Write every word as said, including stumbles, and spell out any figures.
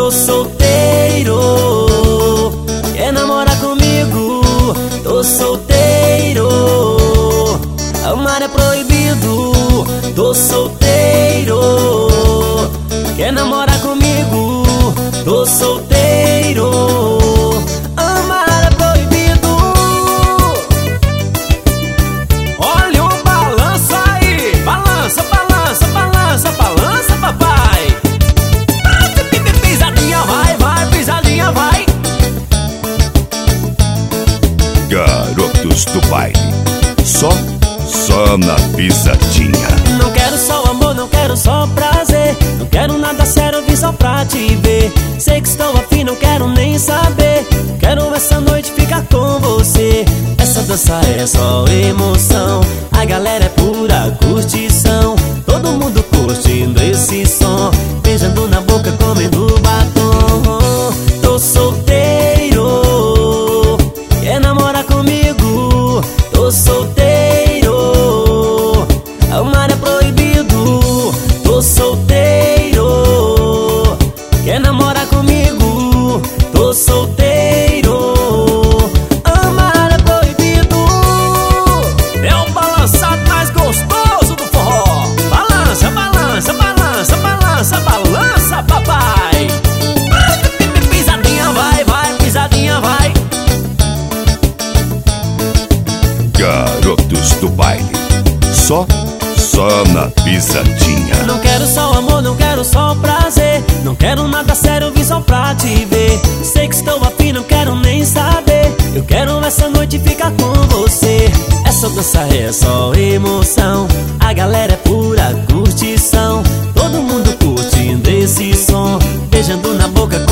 Tô solteiro, quer namorar comigo? Tô solteiro, amar é proibido. Tô solteiro, quer namorar comigo? Tô solteiro, amar é proibido. Olha o balanço aí, balança, balança, balança, balança, papai. Pisadinha vai, vai, pisadinha vai. Garotos do baile, só, só na pisadinha. Não quero só amor, não quero só prazer. Não quero nada sério, vim só pra te ver. Sei que estou afim, não quero nem saber. Quero essa noite ficar com você. Essa dança é só emoção, a galera é pura curtição. Todo mundo curtindo esse som, beijando na boca, comendo batom. Tô solteiro, quer namorar comigo? Tô solteiro, amar é proibido. Tô solteiro, quer namorar comigo? Tô solteiro, amar é proibido. É o balançado mais gostoso do forró. Balança, balança, balança, balança, balança, papai. Pisadinha vai, vai, pisadinha vai. Garotos do baile, só, só na pisadinha. Não quero só amor, não quero só prazer. Não quero nada sério, vim só pra te ver. Sei que estou afim, não quero nem saber. Eu quero essa noite ficar com você. Essa dança é só emoção, a galera é pura curtição. Todo mundo curtindo esse som, beijando na boca,